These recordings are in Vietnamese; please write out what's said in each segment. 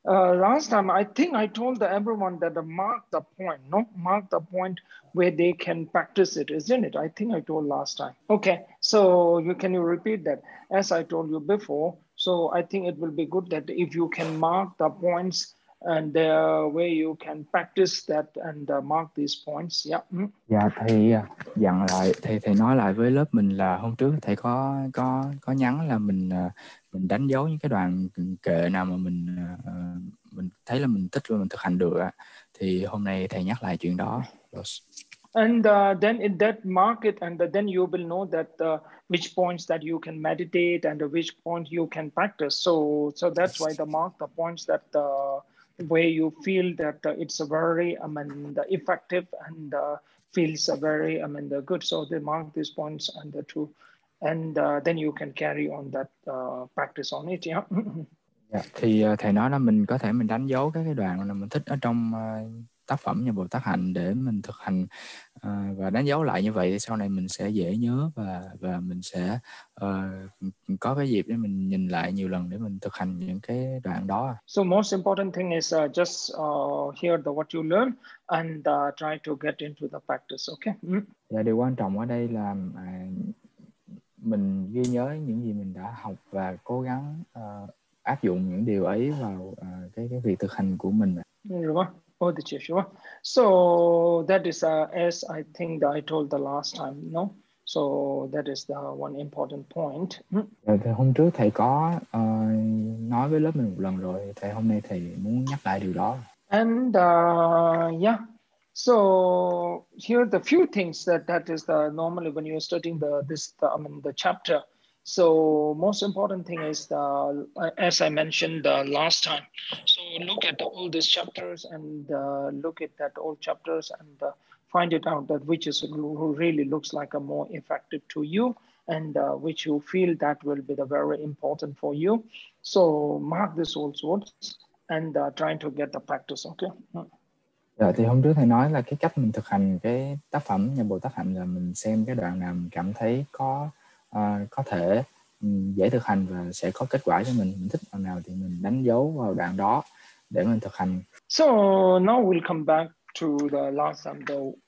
Last time, I think I told everyone that mark the point, no? Mark the point where they can practice it, isn't it? I think I told last time. Okay, so can you repeat that? As I told you before, so I think it will be good that if you can mark the points and where you can practice that and mark these points. Yeah. Dạ thầy dặn lại thầy nói lại với lớp mình là hôm trước thầy có nhắn là mình đánh dấu những cái đoạn kệ nào mà mình thấy là mình thích và mình thực hành được ạ. Thì hôm nay thầy nhắc lại chuyện đó. And then in that mark it, and then you will know that which points that you can meditate and which point you can practice. So that's why the mark the points that where you feel that it's a very effective and feels a very the good. So they mark these points and the two, and then you can carry on that practice on it. Yeah. Dạ, thì thầy nói là mình có thể mình đánh dấu các cái đoạn mà mình thích ở trong tác phẩm Nhà Bồ Tát Hạnh để mình thực hành và đánh dấu lại như vậy thì sau này mình sẽ dễ nhớ và mình sẽ có cái dịp để mình nhìn lại nhiều lần để mình thực hành những cái đoạn đó. So most important thing is just hear what you learn and try to get into the practice. Okay. Dạ, điều quan trọng ở đây là mình ghi nhớ những gì mình đã học và cố gắng áp dụng những điều ấy vào cái việc thực hành của mình. So that is as I think that I told the last time, no? So that is the one important point. Thì hôm trước thầy có nói với lớp mình một lần rồi, thầy hôm nay thầy muốn nhắc lại điều đó. And yeah, so here are the few things that is the normally when you're studying the chapter. So most important thing is as I mentioned last time. So look at all these chapters and look at that all chapters and find it out that which is really looks like a more effective to you and which you feel that will be the very important for you. So mark this also and trying to get the practice. Okay. Dạ, thì hôm trước thầy nói là cái cách mình thực hành cái tác phẩm Nhà Bồ Tát Hạnh là mình xem cái đoạn nào mình cảm thấy có thể dễ thực hành và sẽ có kết quả cho mình thích đoạn nào thì mình đánh dấu vào đoạn đó để mình thực hành. So now we'll come back to the last time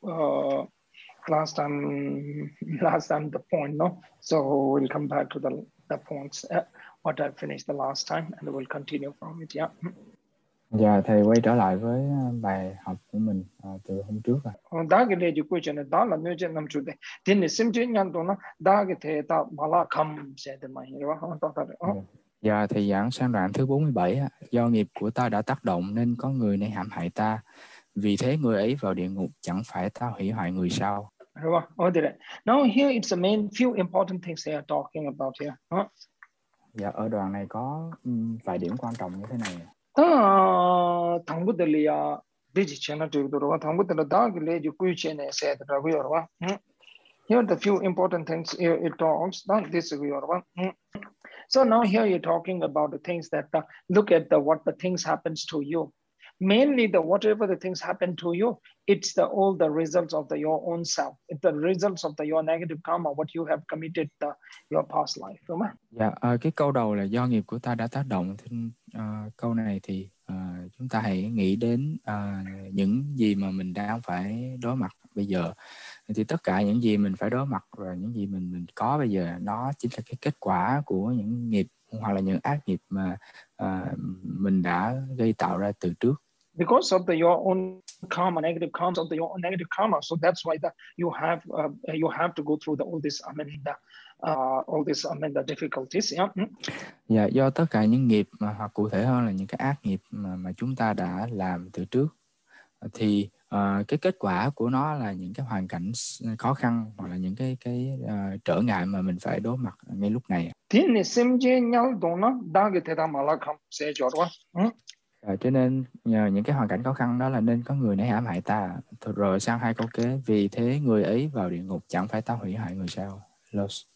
the point, no? So we'll come back to the points what I finished the last time and we'll continue from it. Yeah. Dạ, thầy quay trở lại với bài học của mình từ hôm trước rồi. Đó cái điều của chuyện đó là nếu như năm chủ đề thì nên xem chuyện nhận đó đó cái thế ta bảo không sẽ được mà hiểu không? Dạ, thầy giảng sang đoạn thứ 47. Do nghiệp của ta đã tác động nên có người này hãm hại ta. Vì thế người ấy vào địa ngục chẳng phải ta hủy hoại người sao? Now here it's the main few important things they are talking about here. Dạ, ở đoạn này có vài điểm quan trọng như thế này. 당부들이야 디지털 쪽으로 당부들 다 그래 구체에 세더라고요. Here are the few important things it talks not this. So now here you're talking about the things that look at what the things happens to you. Mainly whatever the things happen to you, it's all the results of your own self. It's the results of your negative karma, what you have committed your past life, đúng không? Dạ, cái câu đầu là do nghiệp của ta đã tác động. Câu này thì chúng ta hãy nghĩ đến những gì mà mình đang phải đối mặt bây giờ. Thì tất cả những gì mình phải đối mặt và những gì mình có bây giờ nó chính là cái kết quả của những nghiệp hoặc là những ác nghiệp mà mình đã gây tạo ra từ trước. Because of your own karma, negative karma, of your own negative karma, so that's why you have to go through all this the difficulties. Yeah. Dạ, do tất cả những nghiệp hoặc cụ thể hơn là những cái ác nghiệp mà chúng ta đã làm từ trước thì cái kết quả của nó là những cái hoàn cảnh khó khăn hoặc là những cái trở ngại mà mình phải đối mặt ngay lúc này. Cho nên nhờ những cái hoàn cảnh khó khăn đó là nên có người nấy hãm hại ta. Rồi sang hai câu kế, vì thế người ấy vào địa ngục chẳng phải ta hủy hại người sao? Loss.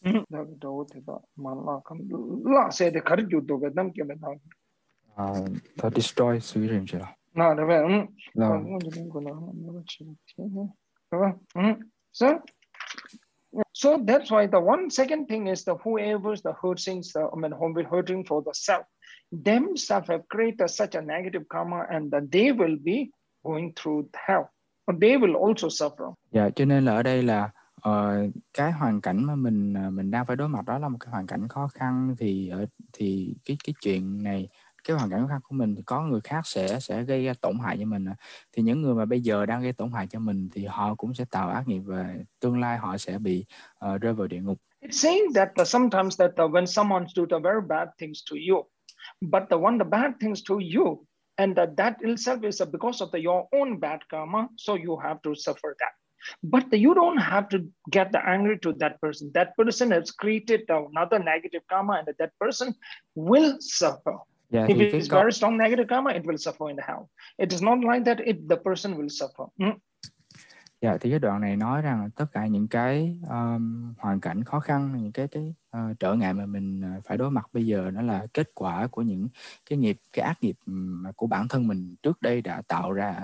Destroy sự rình chưa? So that's why the one second thing is whoever's the hurting, hurting for the self. themselves have created such a negative karma, and that they will be going through hell, or they will also suffer. Dạ, cho nên là ở đây là cái hoàn cảnh mà mình đang phải đối mặt đó là một cái hoàn cảnh khó khăn, thì cái chuyện này, cái hoàn cảnh khó khăn của mình thì có người khác sẽ gây ra tổn hại cho mình. Thì những người mà bây giờ đang gây tổn hại cho mình thì họ cũng sẽ tạo ác nghiệp, và tương lai họ sẽ bị rơi vào địa ngục. It's saying that sometimes that when someone do the very bad things to you, but the bad things to you, and that itself is because of your own bad karma, so you have to suffer that. But you don't have to get angry to that person. That person has created another negative karma, and that person will suffer. Dạ, If thì it's very strong negative karma, it will suffer in the hell. It is not like that the person will suffer. Dạ, thì cái đoạn này nói rằng tất cả những cái hoàn cảnh khó khăn, những cái trở ngại mà mình phải đối mặt bây giờ, nó là kết quả của những cái ác nghiệp của bản thân mình trước đây đã tạo ra.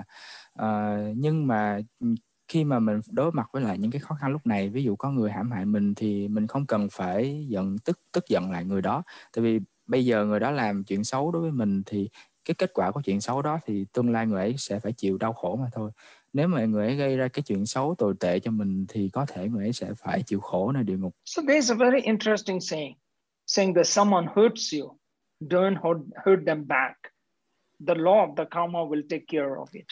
Nhưng mà khi mà mình đối mặt với lại những cái khó khăn lúc này, ví dụ có người hãm hại mình, thì mình không cần phải tức giận lại người đó, tại vì bây giờ người đó làm chuyện xấu đối với mình, thì cái kết quả của chuyện xấu đó thì tương lai người ấy sẽ phải chịu đau khổ mà thôi. Nếu mà người ấy gây ra cái chuyện xấu tồi tệ cho mình thì có thể người ấy sẽ phải chịu khổ nơi địa ngục. So there's a very interesting saying that someone hurts you, don't hurt them back. The law of the karma will take care of it.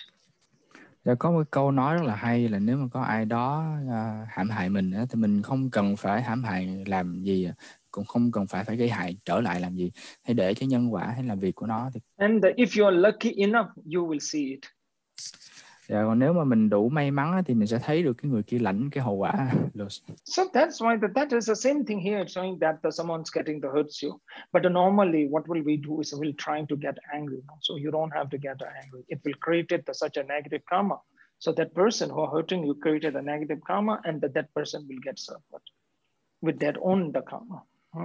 Và có một câu nói rất là hay là nếu mà có ai đó hãm hại mình thì mình không cần phải hãm hại làm gì, cũng không cần phải gây hại trở lại làm gì, hãy để cho nhân quả hay làm việc của nó. And if you are lucky enough, you will see it. Còn nếu mà mình đủ may mắn thì mình sẽ thấy được cái người kia lãnh cái hậu quả. So that's why that is the same thing here, showing that someone's getting to hurt you. But normally, what will we do is we'll trying to get angry. So you don't have to get angry. It will create such a negative karma. So that person who are hurting you created a negative karma, and that person will get suffered with their own the karma.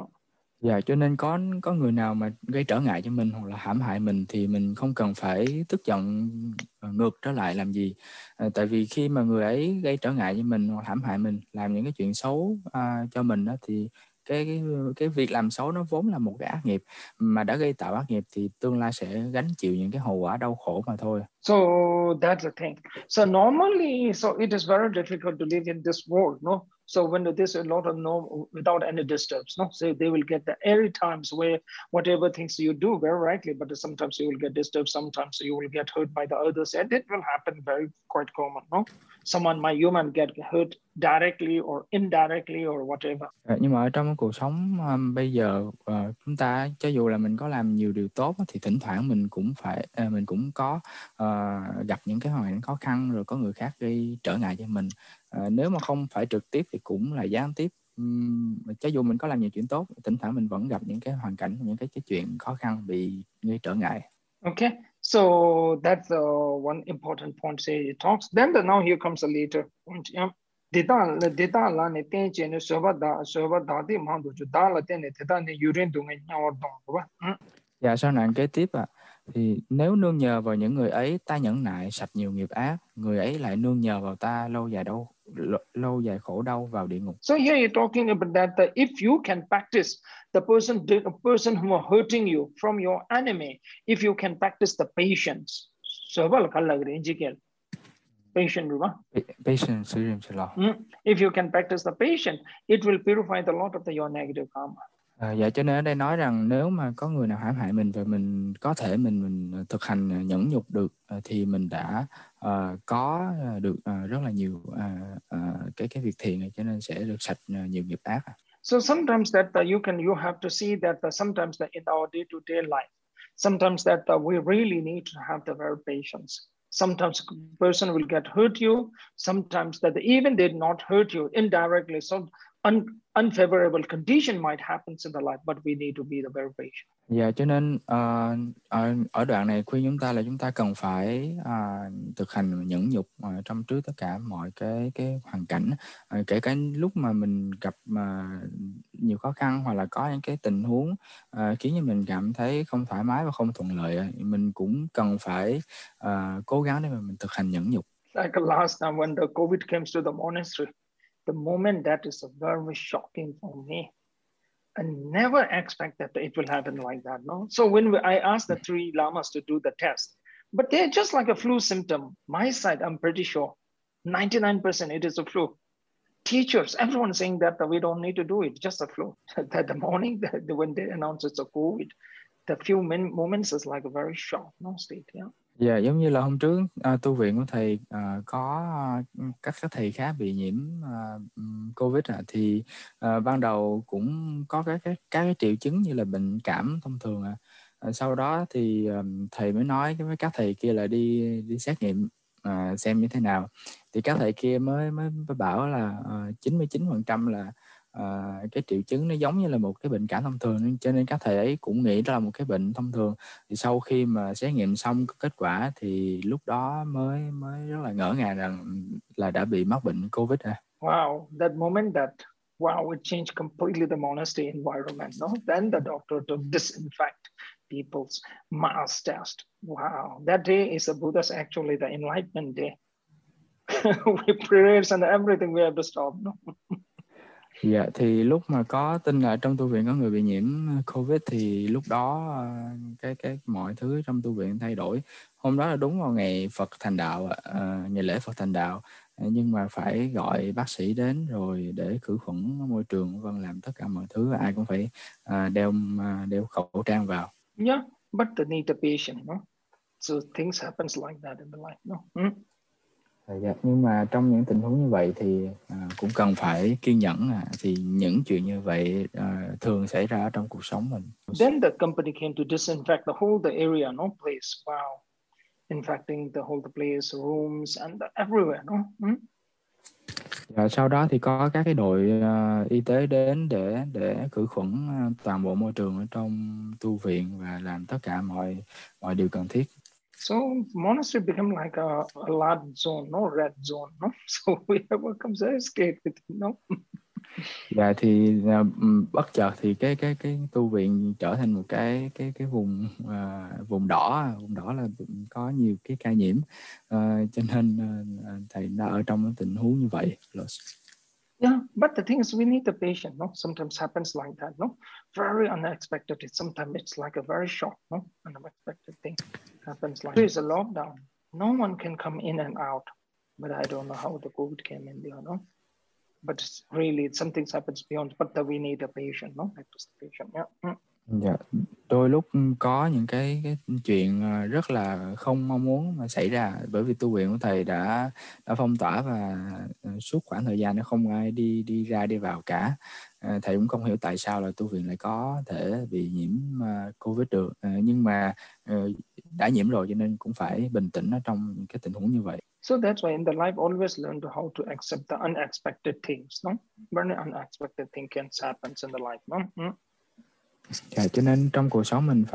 Dạ, cho nên có người nào mà gây trở ngại cho mình hoặc là hãm hại mình thì mình không cần phải tức giận ngược trở lại làm gì. Tại vì khi mà người ấy gây trở ngại cho mình hoặc hãm hại mình, làm những cái chuyện xấu cho mình đó, thì cái việc làm xấu nó vốn là một cái ác nghiệp, mà đã gây tạo ác nghiệp thì tương lai sẽ gánh chịu những cái hậu quả đau khổ mà thôi. So that's the thing. So normally, so it is very difficult to live in this world, no? So when there's a lot of without any disturbance, no? So they will get the every times where whatever things you do very rightly, but sometimes you will get disturbed, sometimes you will get hurt by the others, and it will happen very quite common, no? Someone, my human, get hurt directly or indirectly or whatever. Nhưng mà ở trong cuộc sống bây giờ chúng ta cho dù là mình có làm nhiều điều tốt thì thỉnh thoảng mình cũng có gặp những cái hoàn cảnh khó khăn, rồi có người khác gây trở ngại cho mình. Nếu mà không phải trực tiếp thì cũng là gián tiếp. Cho dù mình có làm nhiều chuyện tốt, thỉnh thoảng mình vẫn gặp những cái hoàn cảnh, những cái chuyện khó khăn bị gây trở ngại. Okay, so that's one important point. Say it talks. Then now here comes a later point. Yeah. Data la ne ten che ne soba da di mang du da la ten ne data ne yurin du ngai nyawar dong ba. Và sau nạn kế tiếp thì nếu nương nhờ vào những người ấy, ta nhẫn nại sạch nhiều nghiệp ác, người ấy lại nương nhờ vào ta, lâu dài khổ đau vào địa ngục. So here you're talking about that if you can practice the person who are hurting you from your enemy, if you can practice the patience, soba la kala gre patient, Patience. If you can practice the patience, it will purify the lot of your negative karma. Dạ, cho nên ở đây nói rằng nếu mà có người nào hãm hại mình và mình có thể mình thực hành nhẫn nhục được thì mình đã có được rất là nhiều cái việc thiện này, cho nên sẽ được sạch nhiều nghiệp ác. So sometimes that you have to see that sometimes that in our day-to-day life, sometimes that we really need to have the very patience. Sometimes a person will get hurt you. Sometimes that even they did not hurt you indirectly. So unfavorable condition might happen in the life, but we need to be the very patient. Dạ, cho nên ở đoạn này khuyên chúng ta là chúng ta cần phải thực hành nhẫn nhục trong trước tất cả mọi cái hoàn cảnh, kể cả lúc mà mình gặp nhiều khó khăn hoặc là có những cái tình huống khiến cho mình cảm thấy không thoải mái và không thuận lợi, mình cũng cần phải cố gắng để mà mình thực hành nhẫn nhục. Like last time when the COVID came to the monastery, the moment that is very shocking for me. I never expected that it will happen like that. No. So when I asked the 3 lamas to do the test, but they're just like a flu symptom. My side, I'm pretty sure, 99% it is a flu. Teachers, everyone saying that we don't need to do it, just a flu. That the morning when they announce it's a COVID, the few moments is like a very shock, no state, yeah. Dạ, giống như là hôm trước tu viện của thầy có các thầy khác bị nhiễm COVID thì ban đầu cũng có các cái triệu chứng như là bệnh cảm thông thường sau đó thì thầy mới nói với các thầy kia là đi xét nghiệm xem như thế nào, thì các thầy kia mới bảo là 99% là cái triệu chứng nó giống như là một cái bệnh cảm thông thường, cho nên các thầy ấy cũng nghĩ đó là một cái bệnh thông thường. Thì sau khi mà xét nghiệm xong có kết quả thì lúc đó mới rất là ngỡ ngàng rằng là đã bị mắc bệnh COVID. Wow, that moment it changed completely the monastery environment. No, then the doctor to disinfect people's mass test. Wow, that day is the Buddha's actually the enlightenment day. With prayers and everything we have to stop. No. Dạ, thì lúc mà có tin là trong tu viện có người bị nhiễm COVID thì lúc đó cái mọi thứ trong tu viện thay đổi. Hôm đó là đúng vào ngày Phật thành đạo, ngày lễ Phật thành đạo, nhưng mà phải gọi bác sĩ đến rồi để khử khuẩn môi trường, làm tất cả mọi thứ, ai cũng phải đeo khẩu trang vào. Yeah, but they need the patient, no? So things happens like that in the life, no? Dạ, nhưng mà trong những tình huống như vậy thì cũng cần phải kiên nhẫn. Thì những chuyện như vậy thường xảy ra ở trong cuộc sống mình. Then the company came to disinfect the whole area, no place. Wow, infecting the whole place, rooms and everywhere, no? Và sau đó thì có các cái đội y tế đến để khử khuẩn toàn bộ môi trường ở trong tu viện và làm tất cả mọi điều cần thiết. So monastery became like a large zone, no, red zone, no. So we have become very scared with it, no. Và thì bất chợt thì cái tu viện trở thành một cái vùng đỏ là có nhiều cái ca nhiễm, cho nên thầy đã ở trong cái tình huống như vậy. Yeah, but the thing is, we need the patient, no? Sometimes happens like that, no? Very unexpected. Sometimes it's like a very shock, no? Unexpected thing happens like there's a lockdown. No one can come in and out. But I don't know how the COVID came in there, no? But it's really, something happens beyond, but we need a patient, no? Like the patient, yeah. Dạ, đôi lúc có những cái chuyện rất là không mong muốn mà xảy ra, bởi vì tu viện của thầy đã phong tỏa và suốt khoảng thời gian đó không ai đi ra đi vào cả. Thầy cũng không hiểu tại sao là tu viện lại có thể bị nhiễm COVID được, nhưng mà đã nhiễm rồi cho nên cũng phải bình tĩnh ở trong những cái tình huống như vậy. So that's why in the life always learn to how to accept the unexpected things, no? Very unexpected thing can happen in the life, no? Dạ, cho nên trong cuộc sống mình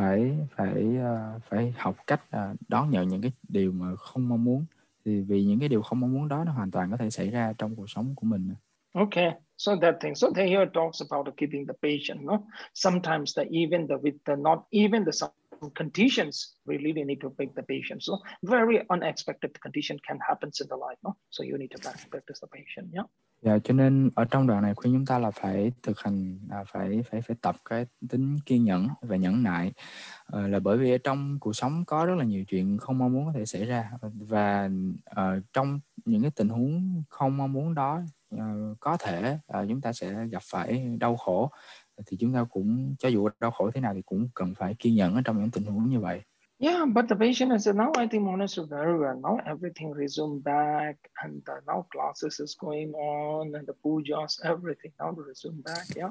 phải học cách đón nhận những cái điều mà không mong muốn, thì vì những cái điều không mong muốn đó nó hoàn toàn có thể xảy ra trong cuộc sống của mình. Okay, so that thing. So they here talks about keeping the patient, no? Sometimes not even some conditions we really need to make the patient. So very unexpected condition can happen in the life, no? So you need to practice the patient, yeah. Dạ, cho nên ở trong đoạn này khuyên chúng ta là phải thực hành, phải tập cái tính kiên nhẫn và nhẫn nại, là bởi vì ở trong cuộc sống có rất là nhiều chuyện không mong muốn có thể xảy ra, và trong những cái tình huống không mong muốn đó có thể chúng ta sẽ gặp phải đau khổ, thì chúng ta cũng cho dù đau khổ thế nào thì cũng cần phải kiên nhẫn ở trong những tình huống như vậy. Yeah, but the patient is now I think monastery very well. Now everything resumed back, and now classes is going on, and the pujas, everything now resume back. Yeah.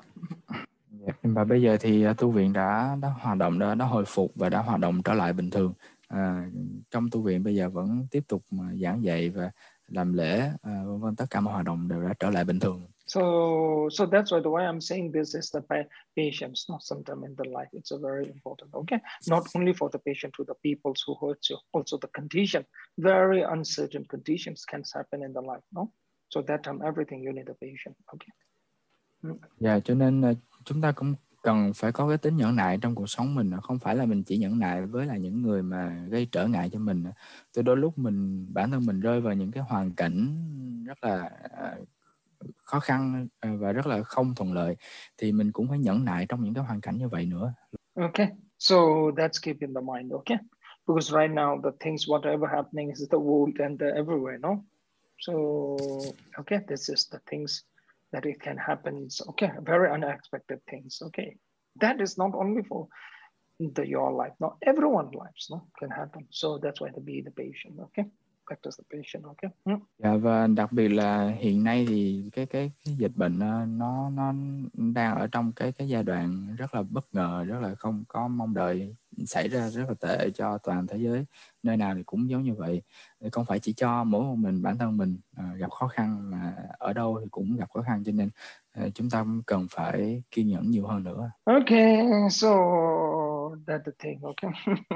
Và bây giờ thì tu viện đã hoạt động, đã hồi phục và đã hoạt động trở lại bình thường. Trong tu viện bây giờ vẫn tiếp tục giảng dạy và làm lễ, vân tất cả mọi hoạt động đều đã trở lại bình thường. So that's why the way I'm saying this is the patience, not sometime in the life. It's a very important. Okay, not only for the patient, to the people who hurt you, also the condition. Very uncertain conditions can happen in the life. No, so that time everything you need a patient. Okay. Dạ, cho nên chúng ta cũng cần phải có cái tính nhẫn nại trong cuộc sống mình, không phải là mình chỉ nhẫn nại với là những người mà gây trở ngại cho mình. Từ đôi lúc bản thân mình rơi vào những cái hoàn cảnh rất là khó khăn và rất là không thuận lợi, thì mình cũng phải nhẫn nại trong những cái hoàn cảnh như vậy nữa. Okay, so that's keep in the mind, okay? Because right now the things, whatever happening is the world and everywhere, no? So, okay, this is the things that it can happen. So, okay, very unexpected things, okay? That is not only for your life, no, everyone's lives, no, can happen. So that's why to be the patient, okay? Practice the patient, okay? Dạ, và đặc biệt là hiện nay thì cái dịch bệnh nó đang ở trong cái giai đoạn rất là bất ngờ, rất là không có mong đợi, xảy ra rất là tệ cho toàn thế giới, nơi nào thì cũng giống như vậy. Không phải chỉ cho mỗi một mình bản thân mình gặp khó khăn, mà ở đâu thì cũng gặp khó khăn, cho nên chúng ta cũng cần phải kiên nhẫn nhiều hơn nữa. Okay, so that's the thing, okay?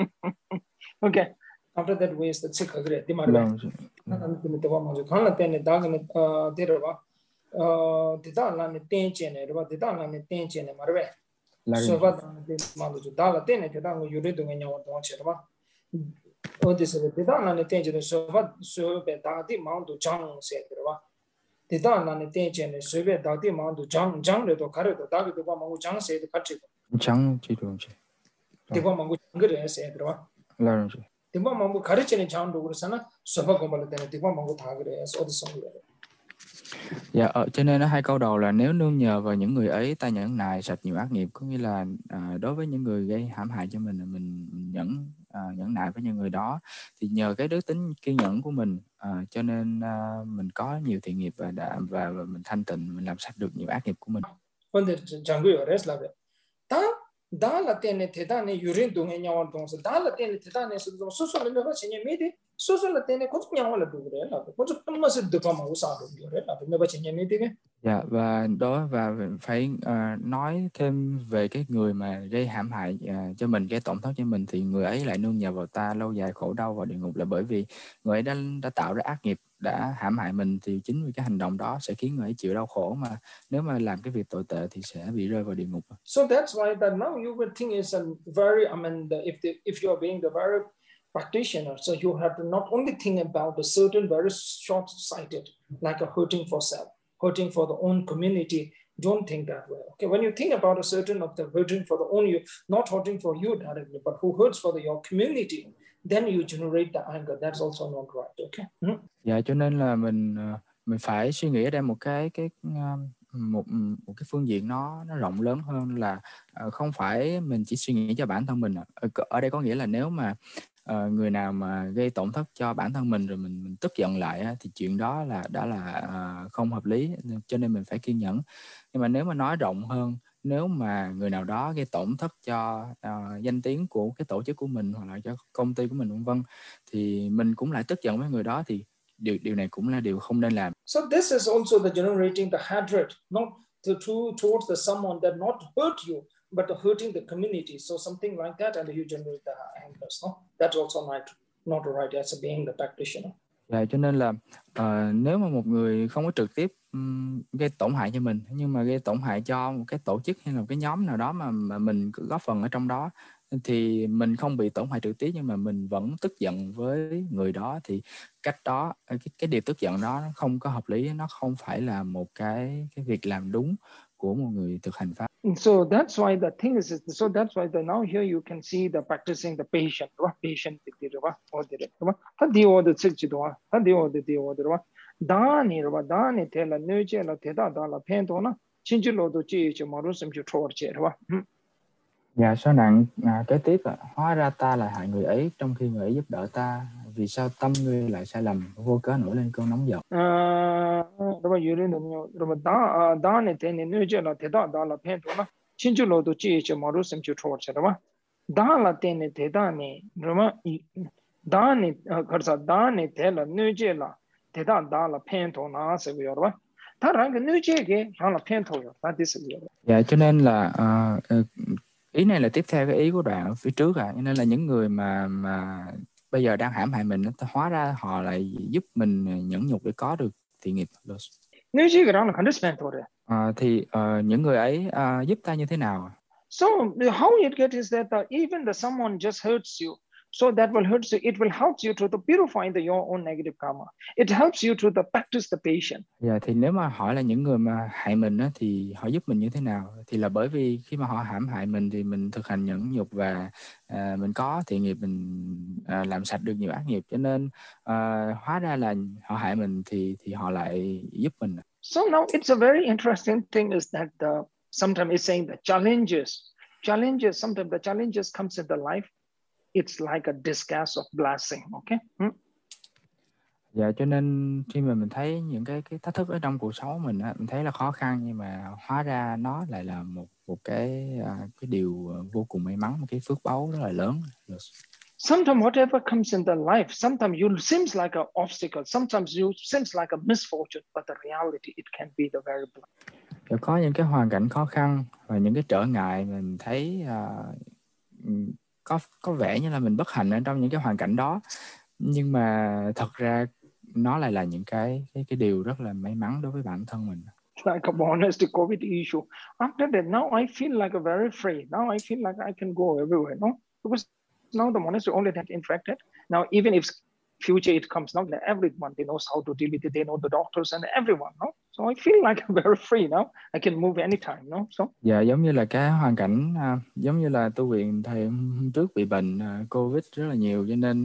Okay. After that, we is the sick agree. The marbe. The one was kind of ten dog in the river. The dog on the ten chin, the dog on the ten chin, marbe. So what the mother to dollar ten, the dog you read when you want to watch it. Oh, this is the dog on the ten chin, so what so bad the mount to John said. The dog on the ten chin, so bad the mount to John, the carrot, the dog, the one who John said the country. John, chị đúng chứ? The one who good said, Là chứ. 대박 망고 가르치는 장도 그러잖아. 수업 공부할 때는 대박 망고 다 그래. 어디서 그래. Dạ, cho nên hai câu đầu là nếu nương nhờ vào những người ấy ta nhẫn nại sạch nhiều ác nghiệp, có nghĩa là đối với những người gây hãm hại cho mình nhẫn nại với những người đó, thì nhờ cái đức tính kiên nhẫn của mình, cho nên mình có nhiều thiện nghiệp và mình thanh tịnh, mình làm sạch được nhiều ác nghiệp của mình. 근데 장구요 레슬라베. 다라 때문에 대단히 유린 동에 nhau 동서 다라 때문에 대단해서 좀 소소는 내가 전에 미리 소소라 때문에 꼭 nhau là đủ rồi là có chút mà sự được mà sao được rồi là mình bắt 전에 미리 cái. Dạ, và phải nói thêm về cái người mà gây hãm hại cho mình, gây tổn thất cho mình, thì người ấy lại nương nhờ vào ta lâu dài khổ đau vào địa ngục, là bởi vì người ấy đã tạo ra ác nghiệp, đã hãm hại mình, thì chính vì cái hành động đó sẽ khiến người ấy chịu đau khổ, mà nếu mà làm cái việc tồi tệ thì sẽ bị rơi vào địa ngục. So that's why that now you will think is a very if you are being the very practitioner, so you have to not only think about the certain very short-sighted, like a hurting for self, hurting for the own community. Don't think that way. Okay, when you think about a certain of the hurting for the own you, not hurting for you directly, but who hurts for your community, then you generate the anger. That's also not right. Okay. Dạ, cho nên là mình phải suy nghĩ ở đây một cái phương diện nó rộng lớn hơn, là không phải mình chỉ suy nghĩ cho bản thân mình. Ở đây có nghĩa là nếu mà người nào mà gây tổn thất cho bản thân mình rồi mình tức giận lại thì chuyện đó đã là không hợp lý, cho nên mình phải kiên nhẫn. Nhưng mà nếu mà nói rộng hơn, nếu mà người nào đó gây tổn thất cho danh tiếng của cái tổ chức của mình hoặc là cho công ty của mình vân vân, thì mình cũng lại tức giận với người đó, thì điều này cũng là điều không nên làm. So this is also the generating the hatred, not towards the someone that not hurt you, but hurting the community. So something like that, and you generate the anger. No, that's also not right as a being the practitioner. Dạ, cho nên là nếu mà một người không có trực tiếp gây tổn hại cho mình, nhưng mà gây tổn hại cho một cái tổ chức hay là một cái nhóm nào đó mà mình góp phần ở trong đó, thì mình không bị tổn hại trực tiếp nhưng mà mình vẫn tức giận với người đó, thì cách đó cái điều tức giận đó nó không có hợp lý, nó không phải là một cái việc làm đúng của một người thực hành pháp. So that's why the thing is, so that's why now here you can see the practicing the patient, patient Dạ, số nặng kế tiếp hóa ra ta lại hại người ấy trong khi người ấy giúp đỡ ta, vì sao tâm ngươi lại sai lầm vô cớ nổi lên cơn nóng giận. Dạ, cho nên là ý này là tiếp theo cái ý của đoạn ở phía trước nên là những người mà bây giờ đang hãm hại mình, hóa ra họ lại giúp mình nhẫn nhục để có được thiện nghiệp. Thì những người ấy giúp ta như thế nào? So how it gets is that even the someone just hurts you, So that will hurt you. It will help you to the purifying your own negative karma. It helps you to the practice the patience. Dạ, thì nếu mà hỏi là những người mà hại mình á, thì họ giúp mình như thế nào? Thì là bởi vì khi mà họ hãm hại mình thì mình thực hành nhẫn nhục và mình có thiện nghiệp, mình làm sạch được nhiều ác nghiệp, cho nên hóa ra là họ hại mình thì họ lại giúp mình. So now it's a very interesting thing is that sometimes it's saying the challenges, sometimes the challenges comes in the life. It's like a disguise of blessing, okay? Dạ, cho nên khi mà mình thấy những cái thách thức ở trong cuộc sống của mình á, mình thấy là khó khăn, nhưng mà hóa ra nó lại là một cái điều vô cùng may mắn, một cái phước báu rất là lớn. Sometimes whatever comes in the life, sometimes you seems like an obstacle, sometimes you seems like a misfortune, but the reality it can be the very blessing. Có những cái hoàn cảnh khó khăn và những cái trở ngại mình thấy có vẻ như là mình bất hạnh ở trong những cái hoàn cảnh đó, nhưng mà thật ra nó lại là những cái điều rất là may mắn đối với bản thân mình. Like a bonus to COVID issue. After that, now I feel like a very free. Now I feel like I can go everywhere, no? Because now the monastery only get infected. Now even if future it comes, now everyone they knows how to deal with it. They know the doctors and everyone, no? So I feel like I'm very free now. I can move anytime, no? So. Dạ, giống như là cái hoàn cảnh giống như là tu viện thầy hôm trước bị bệnh Covid rất là nhiều, cho nên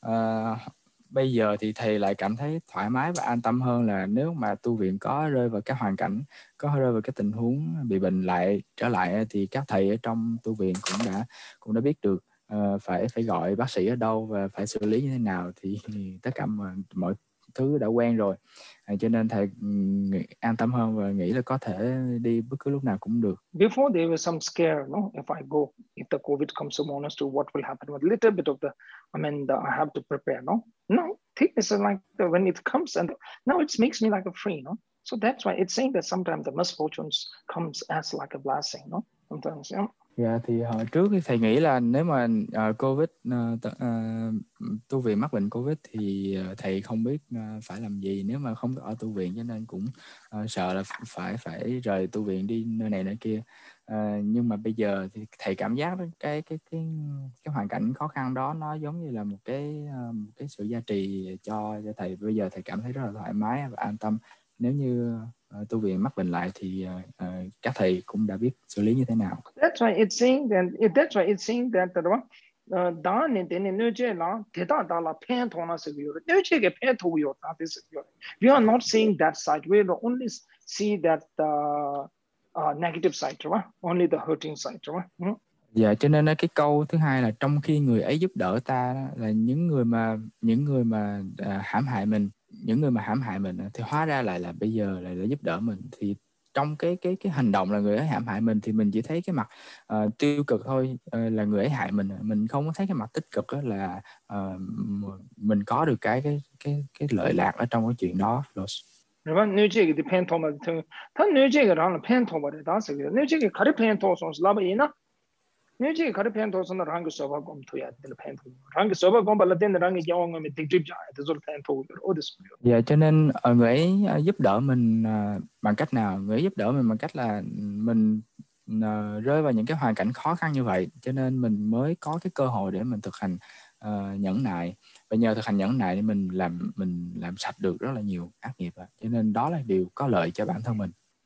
bây giờ thì thầy lại cảm thấy thoải mái và an tâm hơn là nếu mà tu viện có rơi vào cái hoàn cảnh, có rơi vào cái tình huống bị bệnh trở lại thì các thầy ở trong tu viện cũng đã biết được phải gọi bác sĩ ở đâu và phải xử lý như thế nào, thì tất cả mọi thứ đã quen rồi, cho nên thầy an tâm hơn và nghĩ là có thể đi bất cứ lúc nào cũng được. Before there was some scare, no? If I go, if the COVID comes to monastery, what will happen? A little bit of I have to prepare, no? No, this is like when it comes, and now it makes me like a free, no? So that's why it's saying that sometimes the misfortunes comes as like a blessing, no? Sometimes, yeah. Dạ, thì hồi trước thì thầy nghĩ là nếu mà Covid tu viện mắc bệnh Covid thì thầy không biết phải làm gì nếu mà không ở tu viện, cho nên cũng sợ là phải rời tu viện đi nơi này nơi kia. Nhưng mà bây giờ thì thầy cảm giác cái hoàn cảnh khó khăn đó nó giống như là một cái sự gia trì cho thầy. Bây giờ thầy cảm thấy rất là thoải mái và an tâm. Nếu như tu viện mắc bệnh lại thì các thầy cũng đã biết xử lý như thế nào. That's why it's saying that da ne de ne je la de da la pen thona se yo ne je ge pen to yo ta this yo. We are not seeing that side. We will only see that negative side, right? Only the hurting side, right? Dạ, cho nên cái câu thứ hai là trong khi người ấy giúp đỡ ta là những người mà hãm hại mình, những người mà hãm hại mình thì hóa ra lại là bây giờ lại là giúp đỡ mình. Thì trong cái hành động là người ấy hãm hại mình thì mình chỉ thấy cái mặt tiêu cực thôi, là người ấy hại mình không có thấy cái mặt tích cực đó là mình có được cái lợi lạc ở trong cái chuyện đó. Rồi nếu như cái pen thoma thì ta nếu như cái rằng pen thoma thì đó sẽ nếu như cái khởi pen thoma xong là bây giờ nếu như khởi pen thoma xong là răng cái số bao gồm thôi à, thì pen thoma răng cái số bao gồm là tên răng cái giao ngầm mình tích ra thì rồi pen thoma rồi this. Dạ, cho nên người ấy giúp đỡ mình bằng cách nào? Người ấy giúp đỡ mình bằng cách là mình rơi vào những cái hoàn cảnh khó khăn như vậy, cho nên mình mới có cái cơ hội để mình thực hành nhẫn nại, và nhờ thực hành nhẫn nại thì mình làm sạch được rất là nhiều ác nghiệp, cho nên đó là điều có lợi cho bản thân mình.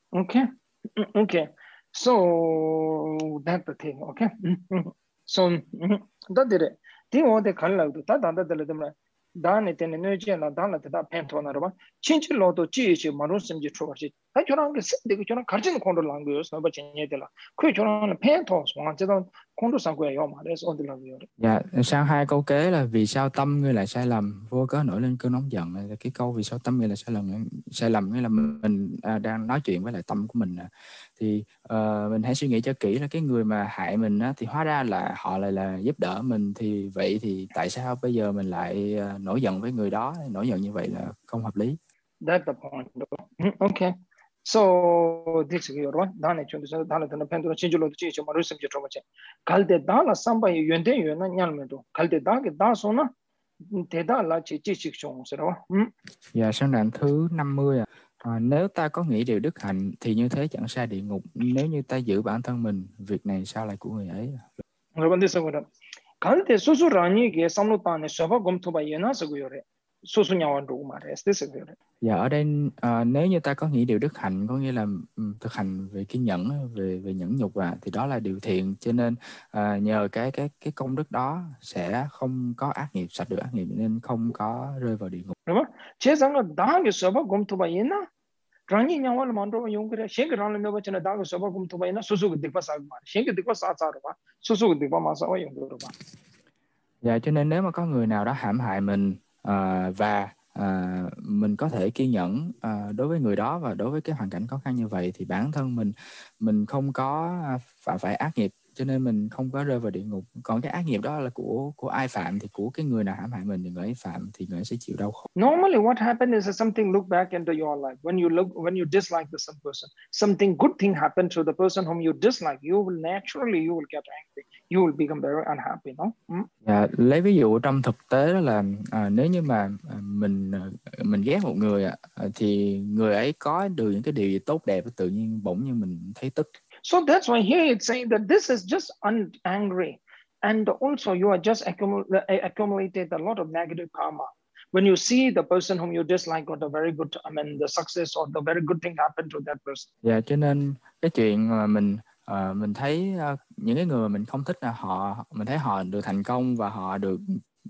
Okay. So that's the thing. Okay. So đó đấy. Thì ở đây khăn là đó đó là đó này tên nơi trên là đó là đó pen thona rồi. 진짜 로도 지지 마루 심지 초가지. 다 저런 게 되게 저런 가진 컨트롤 한 거예요. 서버 진행되라. 그 저런 pen thona 완전 컨트롤 상고예요. 말해서 어디라고요. Dạ, sang hai câu kế là vì sao tâm ngươi lại sai lầm, vô cớ nổi lên cơn nóng giận. Là cái câu vì sao tâm ngươi lại sai lầm nghĩa là mình đang nói chuyện với lại tâm của mình. Thì mình hãy suy nghĩ cho kỹ là cái người mà hại mình thì hóa ra là họ lại là giúp đỡ mình, thì vậy thì tại sao bây giờ mình lại nổi giận với người đó? Nổi giận như vậy là không hợp lý. That's the point. Okay. So this is right. Dane chundu dane dane pendura chinjulo chi chi maru simje tromache. Kalde dala samba yende yena nyalmedo. Kalde da ke da sona teda la chi chi chi chung sero. Dạ, sang đoạn thứ 50 nếu ta có nghĩ điều đức hạnh thì như thế chẳng xa địa ngục. Nếu như ta giữ bản thân mình, việc này sao lại của người ấy? Rồi vấn đề sao vậy? 갈때 수수라니 게 삼로탄에 서버 검토바 예나 서고요래. 수수냐원 로마래. 스테스고요래. Dạ ở đây nếu như ta có nghĩ điều đức hạnh có nghĩa là thực hành về kiên nhẫn, về nhẫn nhục thì đó là điều thiện, cho nên nhờ cái công đức đó sẽ không có ác nghiệp, sạch được ác nghiệp nên không có rơi vào địa ngục. 그러면 제상가 다게 서버 검토바 예나 라니 냐월 만도 용그래. 셴그라는 메버치나 다게 서버 검토바 예나 수수가 득바사 말. 셴게 득바사 사르바. 수수가 득바 마사와 용도로바. Dạ cho nên nếu mà có người nào đó hãm hại mình và mình có thể kiên nhẫn đối với người đó và đối với cái hoàn cảnh khó khăn như vậy thì bản thân mình không có phạm phải ác nghiệp, cho nên mình không có rơi vào địa ngục. Còn cái ác nghiệp đó là của ai phạm thì của cái người nào hãm hại mình thì người ấy phạm, thì người ấy sẽ chịu đau khổ. Normally what happens is that something look back into your life when you dislike the some person, something good thing happened to the person whom you dislike, you will get angry, you will become very unhappy, no? Dạ, lấy ví dụ trong thực tế đó là nếu như mà mình ghét một người thì người ấy có được những cái điều gì tốt đẹp tự nhiên bỗng nhiên mình thấy tức. So that's why here it's saying that this is just angry, and also you are just accumulated a lot of negative karma. When you see the person whom you dislike got a very good, the success or the very good thing happened to that person. Dạ, cho nên cái chuyện mà mình thấy những cái người mà mình không thích là mình thấy họ được thành công và họ được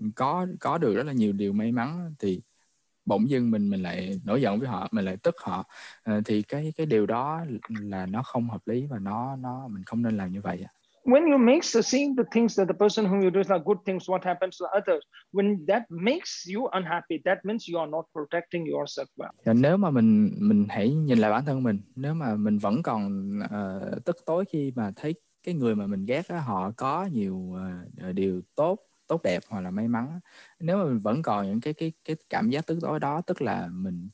có được rất là nhiều điều may mắn thì bỗng dưng mình lại nổi giận với họ, mình lại tức họ, thì cái điều đó là nó không hợp lý và mình không nên làm như vậy. When you make seeing the things that the person whom you dislike good things, what happens to others, when that makes you unhappy, that means you are not protecting yourself well. Và nếu mà mình hãy nhìn lại bản thân mình, nếu mà mình vẫn còn tức tối khi mà thấy cái người mà mình ghét đó, họ có nhiều điều tốt đẹp hoặc là may mắn, nếu mà mình vẫn còn những cái cảm giác tức tối đó, tức là mình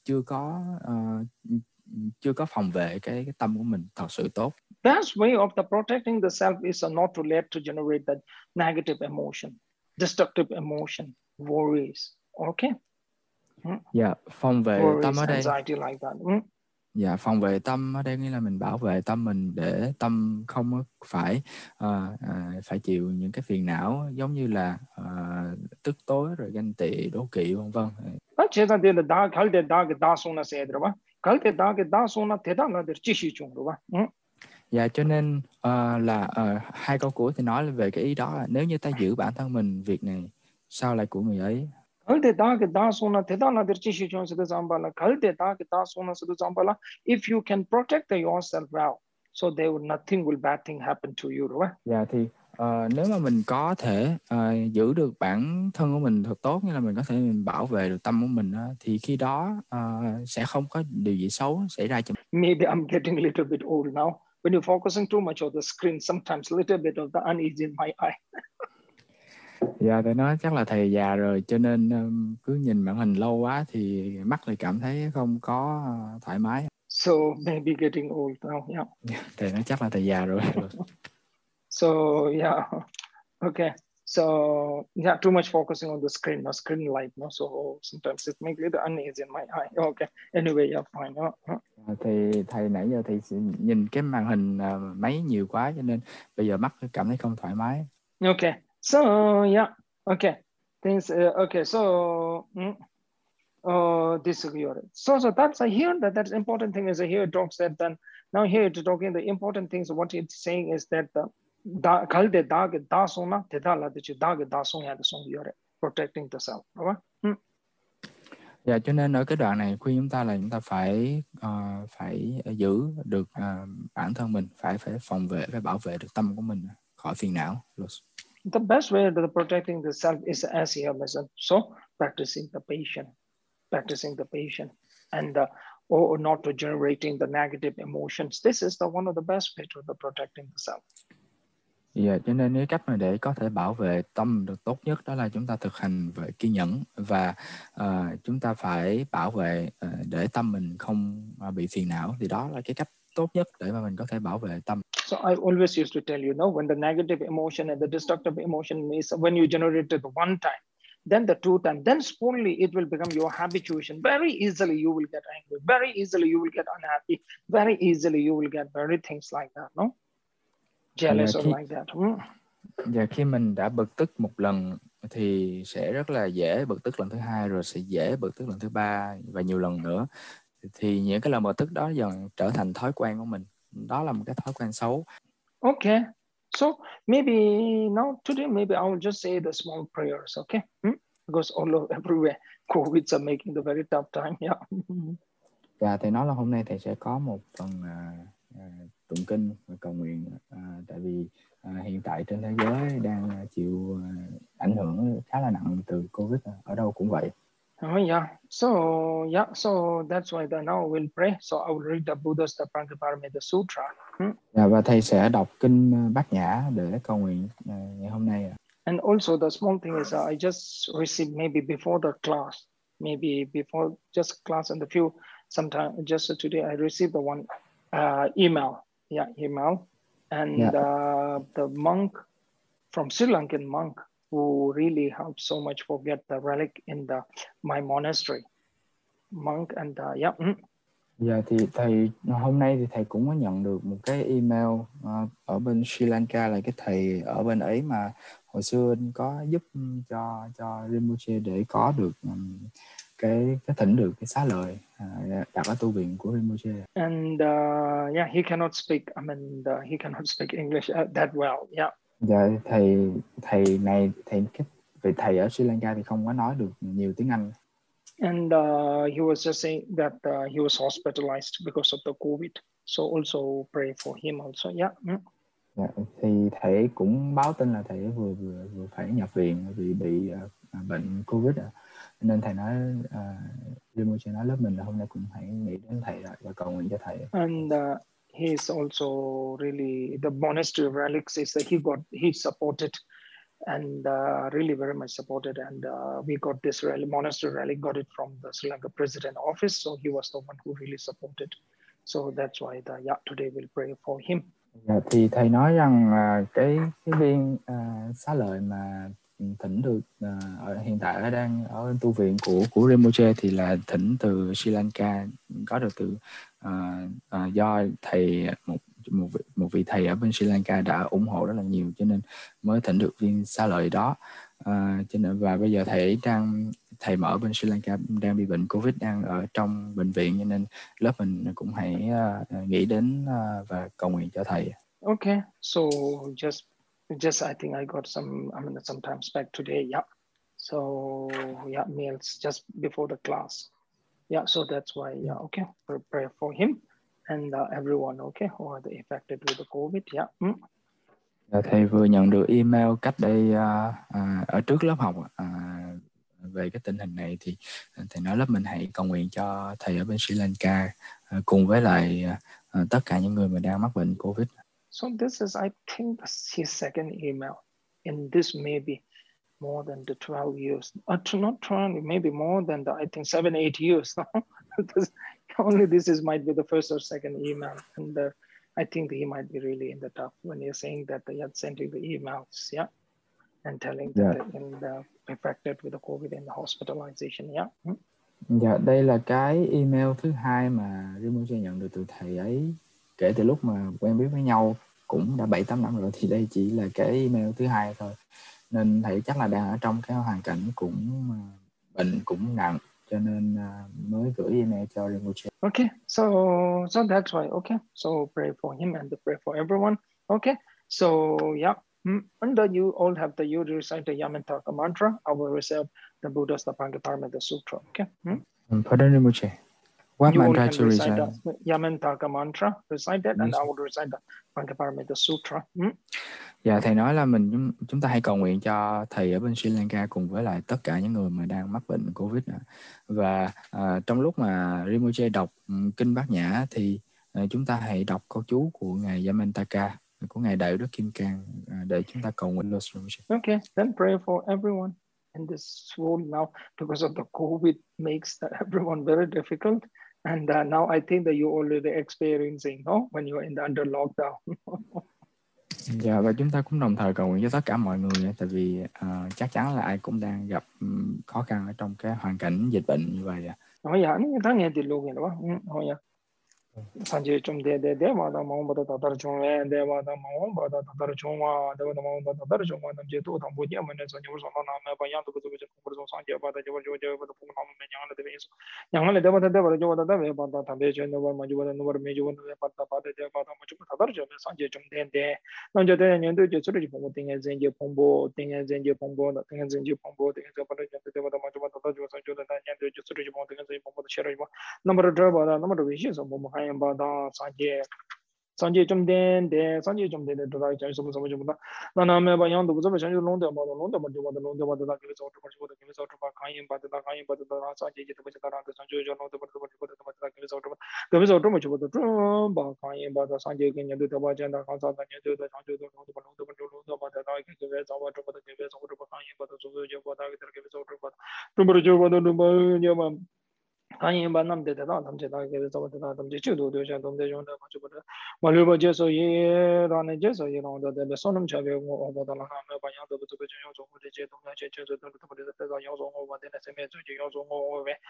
chưa có phòng vệ cái tâm của mình thật sự tốt. Best way of the protecting the self is not to let to generate the negative emotion, destructive emotion, worries. Okay. Dạ, phòng vệ worries, tâm ở đây. Anxiety like that. Dạ, phòng vệ tâm ở đây nghĩa là mình bảo vệ tâm mình để tâm không phải phải chịu những cái phiền não giống như là tức tối rồi ganh tị, đố kỵ vân vân. Dạ, cho nên là hai câu cuối thì nói về cái ý đó là nếu như ta giữ bản thân mình, việc này sao lại của người ấy. If you can protect yourself well, so nothing will bad thing happen to you, đúng không? Dạ, thì nếu mà mình có thể giữ được bản thân của mình thật tốt, như là mình có thể mình bảo vệ được tâm của mình đó, thì khi đó sẽ không có điều gì xấu xảy ra cho mình. Maybe I'm getting a little bit old now. When you're focusing too much on the screen, sometimes a little bit of the unease in my eye. Dạ, tôi nói chắc là thầy già rồi, cho nên cứ nhìn màn hình lâu quá thì mắt lại cảm thấy không có thoải mái. So maybe getting old now, yeah. Thầy nói chắc là thầy già rồi. So yeah, okay. So yeah, too much focusing on the screen, screen light, so sometimes it makes a little unease in my eye. Okay. Anyway, yeah, fine. Thì thầy nãy giờ thầy nhìn cái màn hình máy nhiều quá, cho nên bây giờ mắt cảm thấy không thoải mái. Okay. So yeah, okay. Things okay. So this is here. So that's here. That's important thing is here. It talks that then now here it's talking the important things. What it's saying is that the kalde dag da sona teda la de dag da song ya de song here protecting the self. Dạ, cho nên ở cái đoạn này khuyên chúng ta là chúng ta phải giữ được bản thân mình, phải phòng vệ, phải bảo vệ được tâm của mình khỏi phiền não. The best way to protecting the self is as here mentioned. So practicing the patience, and or not to generating the negative emotions. This is one of the best way to protecting the self. Dạ, cho nên cái cách mà để có thể bảo vệ tâm được tốt nhất đó là chúng ta thực hành về kiên nhẫn và chúng ta phải bảo vệ để tâm mình không bị phiền não, thì đó là cái cách tốt nhất để mà mình có thể bảo vệ tâm. So I always used to tell you, when the negative emotion and the destructive emotion means when you generate it one time, then the two time, then slowly it will become your habituation. Very easily you will get angry. Very easily you will get unhappy. Very easily you will get very things like that, no? Jealous or like that. Và khi mình đã bực tức một lần thì sẽ rất là dễ bực tức lần thứ hai, rồi sẽ dễ bực tức lần thứ ba và nhiều lần nữa. Thì những cái lần bực tức đó dần trở thành thói quen của mình. Đó là một cái thói quen xấu. Okay. So maybe now today, maybe I will just say the small prayers, okay? Because all over everywhere, COVIDs are making the very tough time. Yeah. Và thầy nói là hôm nay thầy sẽ có một phần tụng kinh và cầu nguyện, tại vì hiện tại trên thế giới đang chịu ảnh hưởng khá là nặng từ Covid, ở đâu cũng vậy. Oh yeah. So that's why now we'll pray. So I will read the Buddha's the Prajnaparamita Sutra. Và thầy sẽ đọc kinh Bát Nhã để cầu nguyện ngày hôm nay. And also the small thing is I just received maybe before the class, maybe before just class and the few sometime just today I received the one email. Yeah, email. And the monk from Sri Lankan monk who really helped so much for get the relic in my monastery. Monk and Dạ thì thầy hôm nay thì thầy cũng có nhận được một cái email ở bên Sri Lanka, là cái thầy ở bên ấy mà hồi xưa anh có giúp cho Rinpoche để có được cái thỉnh được cái xá lợi đặt ở tu viện của Rinpoche. And he cannot speak. He cannot speak English that well. Yeah. Dạ vị thầy ở Sri Lanka thì không có nói được nhiều tiếng Anh. And he was just saying that he was hospitalized because of the COVID. So also pray for him also. Yeah. Dạ, thì thầy cũng báo tin là thầy vừa phải nhập viện vì bị bệnh Covid, nên thầy nói Rinpoche nói lớp mình là hôm nay cũng hãy nghĩ đến thầy và cầu nguyện cho thầy. And he is also really the monastery relics is that he supported and really very much supported, and we got this monastery relic, got it from the Sri Lanka president office, so he was the one who really supported. So that's why today we'll pray for him. Dạ, thì thầy nói rằng cái viên xá lợi mà thỉnh được hiện tại đang ở tu viện của Rinpoche thì là thỉnh từ Sri Lanka, có được từ do thầy một vị thầy ở bên Sri Lanka đã ủng hộ rất là nhiều, cho nên mới thỉnh được viên xá lợi đó. Cho nên và bây giờ thầy mà ở bên Sri Lanka đang bị bệnh Covid, đang ở trong bệnh viện, cho nên lớp mình cũng hãy nghĩ đến và cầu nguyện cho thầy. Okay, so just I think I got sometimes back today. Yeah, so mails just before the class. Yeah, so that's why. Yeah, okay, pray for him and everyone. Okay, who are affected with the COVID. Yeah. Thầy vừa nhận được email cách đây ở trước lớp học về cái tình hình này, thì thầy nói lớp mình hãy cầu nguyện cho thầy ở bên Sri Lanka cùng với lại tất cả những người mà đang mắc bệnh Covid. So this is, I think, his second email, and this may be more than the 12 years. Not 12, maybe more than I think 7-8 years. Only this might be the first or second email, and I think he might be really in the tough when you're saying that they had sent you the emails, yeah, and telling that they're affected with the COVID and the hospitalization, yeah. Dạ, đây là cái email thứ hai mà Rinpoche nhận được từ thầy ấy kể từ lúc mà quen biết với nhau, cũng đã 7-8 năm rồi, thì đây chỉ là cái email thứ hai thôi, nên thầy chắc là đang ở trong cái hoàn cảnh cũng bệnh cũng nặng, cho nên mới gửi email cho Rinpoche. Okay, so that's why. Okay, so pray for him and pray for everyone. Okay, so yeah, and you all have you recite the Yamantaka mantra. I will recite the Buddha's the Prajnaparamita Sutra. Okay. Pardon Rinpoche. What you mantra all can to recite the Yamantaka mantra. Recite that, and yes. I will recite the Prajnaparamita Sutra. Dạ, thầy nói là chúng ta hãy cầu nguyện cho thầy ở bên Sri Lanka cùng với lại tất cả những người mà đang mắc bệnh Covid. Và trong lúc mà Rinpoche đọc kinh Bát Nhã thì chúng ta hãy đọc câu chú của ngài Yamantaka, của ngài Đại Đức Kim Cang, để chúng ta cầu nguyện. Okay, then pray for everyone in this world now, because of the COVID makes everyone very difficult. And now I think that you're already experiencing, when you're under lockdown. Dạ, và chúng ta cũng đồng thời cầu nguyện cho tất cả mọi người, tại vì chắc chắn là ai cũng đang gặp khó khăn ở trong cái hoàn cảnh dịch bệnh như vậy. Dạ, người ta nghe thì luôn rồi đó. Sanjay chum de mada maumba tatar chumwe de mada maumba tatar chumwa de mada maumba tatar chumwa nam je to tham bo jam ne sanjay so na me ba yang to bu je ko so sanjay ba da je jo je ba pu nam me yang le de so yang le de ba jo ba da ve ba da tham be je no ba ma jo ba no ba me jo ne pa ta pa de ba da ma chu tatar je me sanjay chum de nam je de nyen de je su ji pong ting ye zen je pong bo ting ye zen je pong bo da ting ye zen je pong bo ting ye ba da je de ba da ma jo ba tatar jo sanjay de nyen de je su ji pong ting ye zen pong bo de shere ba number de ba da number de shi so mo ma yan ba da sanjay Sanjay Chumden, de Sanjay Chumden, the right choice of some Jumda. Nana Meba Yan, the Buzo, Londa, Londa, Londa, the Givis out of the Givis out of Kayan, but the Kayan, but the Sanjay, the Sanjay, the Givis out of the Givis out of much of the drum, Kayan, but the Sanjay, and the Tabajan, the Hansa, and the Sanjay, the but the Givis out of the Givis out of Kayan, but the Sujo, but the Givis out of Tumberjo, the Dumba. Kayin ba nam de da nam je da ge zo da dam je chu do de sha dom de jong da ma chu ba ma lu ba je so ye ra ne je so ye no da de so nam cha be ngo ba da la ha me ba yang do bu zu be je yong zo de je dong ya che che zo de de de de da yong zo ngo ba de na se me zu je yong zo ngo be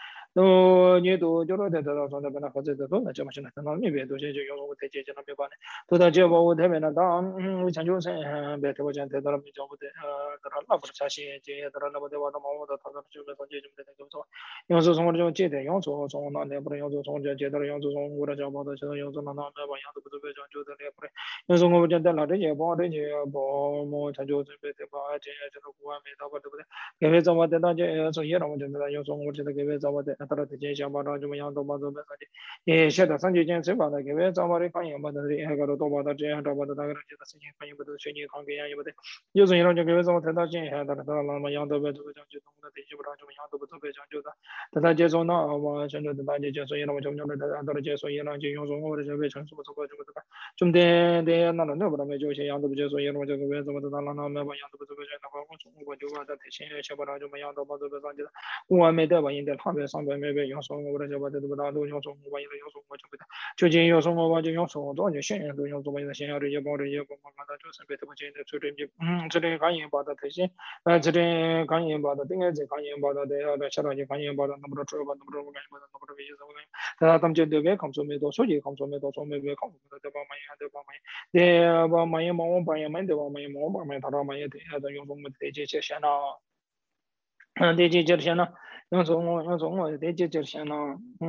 do ni do jo ro de da so da ba na ha je de do na che ma che na na mi be do je je yong zo de je je na be ba ne to da je ba wo de be na da chan ju se be te ba jan de da mi jo bu de da la ba cha shi je da la ba de wa da ma wo da ta da ju be so je ju de de zo 要是从这界点，要从那那不能要从这界点，要从我的家包的，现在要从那那那把样子不是被讲究的那不能，要是我们讲的那这些包这些包，我讲究准备的包，这些这个国外没到过对不对？给别找我的那这从也让我讲的，要从我觉得给别找我的，他的这些想法让怎么样都把这边上去，也现在上去讲谁把的给别找我的看样把的，还搞到多把的这样找把的那个人觉得事情看样不都全年看给样也不对，有时候让就给别找我谈到这些，他那么样都被这个讲究，懂得这些不让怎么样都不都被讲究的。 大接受那我现在大家接受也那么就那大家接受也那就用中国的这个成什么什么这个就得那那不没就些样都不接受也那么这个为什么那那没把样都不这个那个我中国就把它提前些不然就没样都把这个上去了我没得把应该他们上边没被用中国的就把这个大都用中国应该用中国就不得就近用中国吧就用中国就现在都用中国的现在这些包这些包嘛那就是被他们现在这里这里赶紧把它提前这里赶紧把它定个这赶紧把它的下来就赶紧把它那么多出把那么多赶紧把它那么多为什么他他们就对外抗说没多说也抗说没多说没别抗说的把买呀对吧买对把买呀毛我把呀买对吧买呀毛把买他他买呀对他用中国的这些钱呢这些钱呢用中国的这些钱呢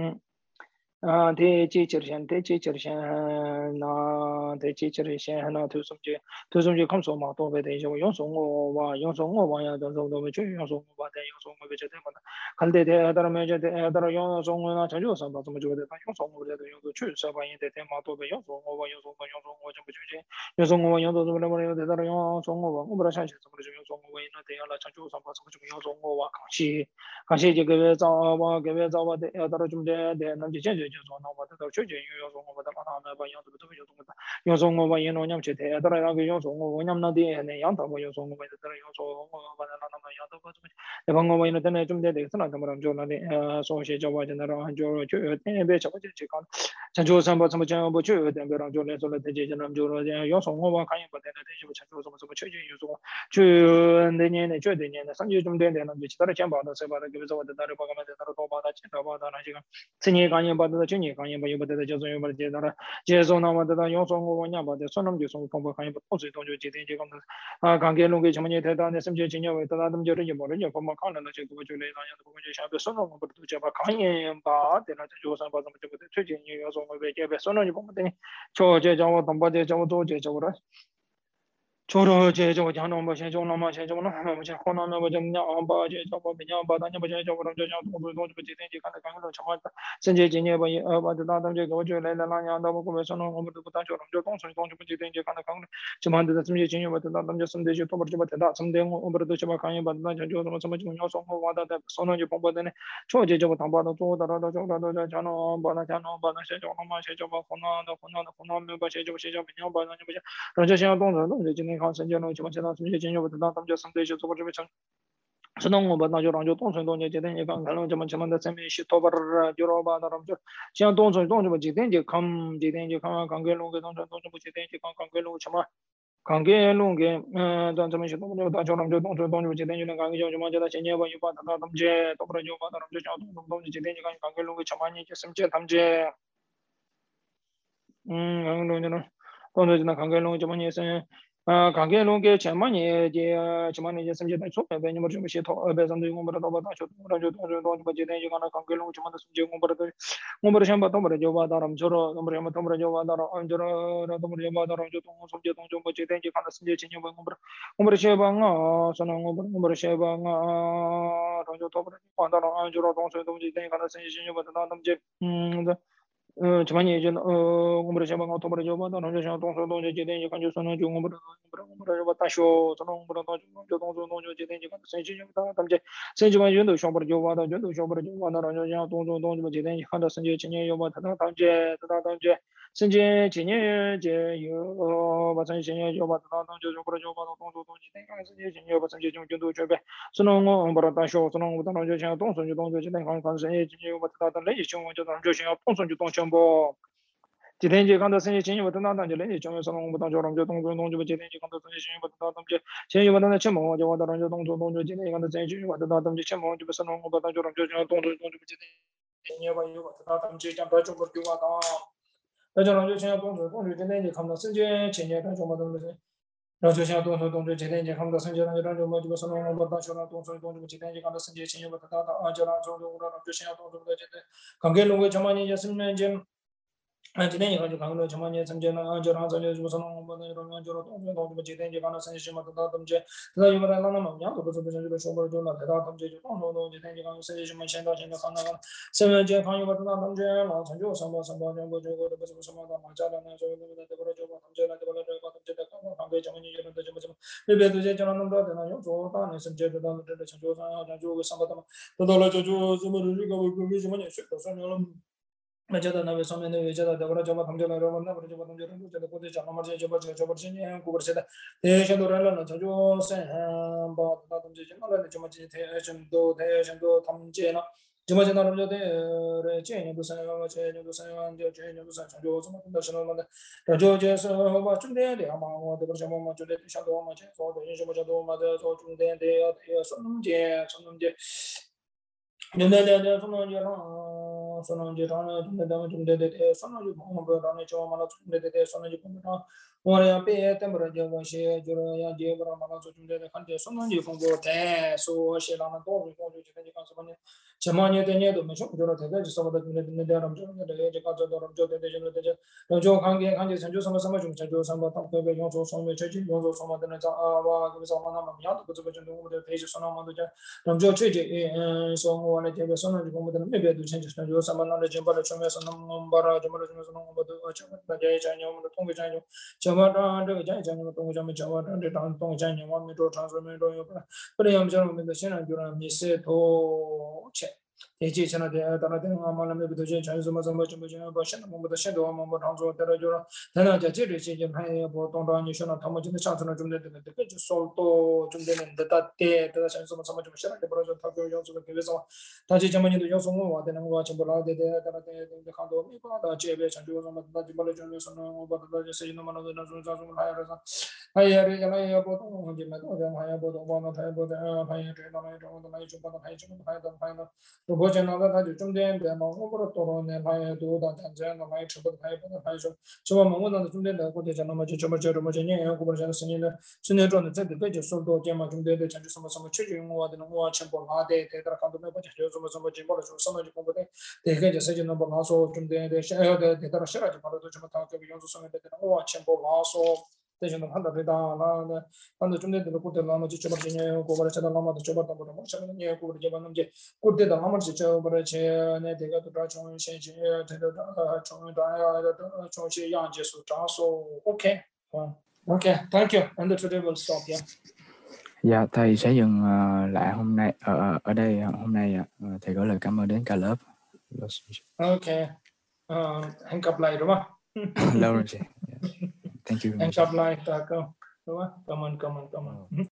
대지 저선 대지 저선 나 대지 저선 하나 두숨지 감소 또 배대 저 용송어 와야 저도 저 용송어 바대 용송어 배제 되거나 갈대 대하다라 매제 대하다라 용송어나 자주서 뭐 좀 저거 용송어 배제 용도 출서 바인 대 마도 배 용송어 좀 주지 용송어 용도 좀 버려 대다라 용송어 뭐라 샤시 좀 용송어 이나 대하라 자주서 뭐 좀 용송어 같이 이제 그 자와 그 자와 대하다라 좀 남지就说那我这确实有说我的嘛他们把样子不有东西有说我把烟农娘去的当然那个有说我娘那的那样他们有说我把这有说我把那那么样都不怎么那帮我们那种的那是那他们就那的说些叫我真的让就天别什么就去看像就什么什么讲不就点别让就来说了这些就那就说有说我把看一把的那这些成就什么确实有说就那年的绝对年的上去中点的那就其他的钱包的谁把的给说的那的报告的那多把的钱包的那些个去年刚年把的去年刚年把有把的就说有把的接到了接受那么的有说我娘把的说那么就说风波看一把不水东就今天就讲的刚给弄给什么年太大的什么就今年为的他们就这一波人家风波看了那就多就来那样的不就下边说那我不都就把看一把的那就上把什么就不得推荐你有说我别这边说那就不得就这叫我东把这叫我多这叫我了 초로 제저 장롱 버신 종롱 마신 종롱 마신 호나나 버전 냐바 제저 버냐 바다냐 버전 저 버전 저 도도 지든지 간다 간로 참았다 선제 진예 버 바다 담제 고저 레라냐 나 보고 메서는 오므도 부터 저 럼저 동선 동주 지든지 간다 간로 지만데 선제 진예 바다 담제 선제 저 버저 바다 선제 오므도 저 바카니 바다 저 저 좀 요 송고 와다 선언지 봉보되네 초제 저 담바도 또 다라도 저 다도 자노 바나 저 마시 저 호나 메바 저 그냥 바나 저 그래서 제가 동전今天看神经了，基本上这些经验我等到他们就相对就做过这个成。是那我们那就让就动存动就今天也刚看了这么这么的前面是多巴儿就老把那们就像动存动就不今天就看刚给弄个动存动就不今天就刚给弄什么。刚给弄个咱这么些动就大家让就动存动就今天就能刚给就什么就在前年吧又把他们这多不了就把他们就叫动就今天就刚给弄个什么你就什么这他们这 동조 지나 관계 long 좀 많이 있어요. 관계 long 게 전만이 이제 전만이 이제 ਸਮ지 다 촉배 배님 좀 시토 배선도 공부를 더 받아 줘. 그런 좀 뭐지 되는 거나 관계 long 좀 많이 숨지 공부를 공부를 좀 받아 버려 줘 봐다람 저러 넘으려 뭐 넘으려 줘 봐다람 저러 넘으려 봐다람 저 동 숨지 동좀 뭐지 되는 거나 숨지 진행 공부를 공부를 쉐방아 선은 공부를 쉐방아 동조 도버려 봐다람 저러 동서 동지 되는 거나 숨지 진행 받아 남지 저만이 이제 공부를 좀 하고 도버려 줘 봐다람 저 동서 동지 되는 거 간주서는 좀 공부를 다쇼 저는 공부를 저 동서 동지 되는 거 숨지 진행 받아 남지 생지만 연도 쇼버려 줘 봐다 연도 쇼버려 줘 봐다람 저 동서 동지 뭐지 되는 거 간다 숨지 진행 요 받아 남지 생제 진행 제요 받아 진행 요 받아 남지 쇼버려 줘 봐다 동서 동지 되는 거 생제 진행 요 받아 생제 좀 연도 줘봐 선은 공부를 다쇼 선은 공부를 저 동서 동지 되는 거 간다 생제 진행 요 받아 달래 좀 저 동서 동서 동정보 지den지 간다 생제 진행 받아 나단지 렌지 좀 선은 공부를 저랑 저 동서 동지 지den지 간다 생제 진행 받아 남지 진행 받아 첨모 저 받아 저 동서 동지 진행 간다 생제 진행 받아 남지 첨모 저 선은 공부를 저랑 저 동서 동지 진행 받아 남지 잠바 좀 버려 와다 저랑 저 동서 동지 진행 간다 생제 진행 좀 받아 남지然后就像动手动作今天健康的升级，让就么这个什么我们当学了动手动作今天健康的升级，请我们达到就让中中让就像动作的今天，刚给龙为什么你就是年间。今天以后就看到前年曾经呢，就让这里就是说我们那种就动作今天就看到生意嘛，等到他们这，等到有个人让他们样都不是就说不就那等到他们这就动今天就看生意嘛，现在看那个身份健康有个等到他们这老成就上班全部这个不是什么的嘛，家长呢就这个就把他们这来这个他们这的看给前面就能这么，那边这些讲那么多的呢，用做大呢，甚至这到这成就上就上个他们，到了就这么这个为什么你睡到3年了？मज़ा ना वे समय ने वेचा था जबरा जब हम जो लगा वरना बड़े जब हम जो रंग जब कोते जाना मर्जी जब से ने को बरसे था देश दो रहला ना जो से बात ना तुम जे ना ले जो मजे थे जम दो थम जे ना जो मजे ना जो दे रे जे ने दुसरे में जे ने दुसरे में जे ने दुसरे जो जो मत दर्शन में जो जे से बा चुन दे हम वो दे पर जम जो दे शादो में जे तो दे जो मजे दो मत जो चुन दे सुन जे Jumde sono gira sono girano jumde sono ju mo rane cho mala jumde sono ju mo ore ya pe tembra je wa she juro ya je bra mala jumde khande sono ju phong bo te so she la na do ko ju je ka so ne chama ne de ne do me cho juro te je so da jumde de ram jo de je ka jo do ram jo de je de je jo khang je sanjo sama ju sanjo sama ta ko be yo so so me che ji yo so so ma de na za wa ko so ma na ma ya to ko jo de pe je so na ma do je ram jo che je so mo ne je be so na ju mo de me be do chen je sanjo sama na de je ba de cho me so na mo ba ra je mo de so na mo do cha ma da je cha nyo mo tong ge cha nyo Java这个讲讲东西们 Java 这当东讲讲我们做长寿们都有不能讲讲我们的现在就让你是多钱。也接下来的，当然的，我们那边不都是全什么什么就把现在我们的现在我们常说，当然就是，当然在这里些还有不当然你说了，他们今天上次呢，中间这个就说到中间的的像什么就现在不是他就要这个特别什么，他这这么你都要说我的那个全部老的，当然的看到没把他这边像就什么，他就把那就是说我把他这些那么那种还有啥。还有这个还有不同的，还有不同，我们还有不同，还有这个那种的，还有什么的，还有什么的，还有。如果讲到他就重点对嘛，我不知道多少年，还有多大这样的，还有吃不的，还有不的，还有说，是吧？我那重点的，或者讲那么就这么年，我不是讲十年的，10年转的，这个就说多点嘛，重点的讲就什么取决我的，我钱不拿的，对的，看到没不讲就什么进步了，说什么就公布的，这个就是就能不拿说重点的，想要的，对的，写了就把它什么他这个用处上面的，我钱不拿说。这就能看到对的，那中间的过程，那么就这么些年过来，现在那么就这么多不同，下面年过来就把那么些过的那么就这么的钱，那这个都在从现金，这个从从些样结束，这样说 OK， OK，Thank you, and today we'll stop here. Dạ, thầy sẽ dừng lại hôm nay ở đây hôm nay thầy gửi lời cảm ơn đến cả lớp. Ok, hẹn gặp lại đúng không? Lâu rồi chị. Thank you. Hẹn gặp lại, đúng không? Come on.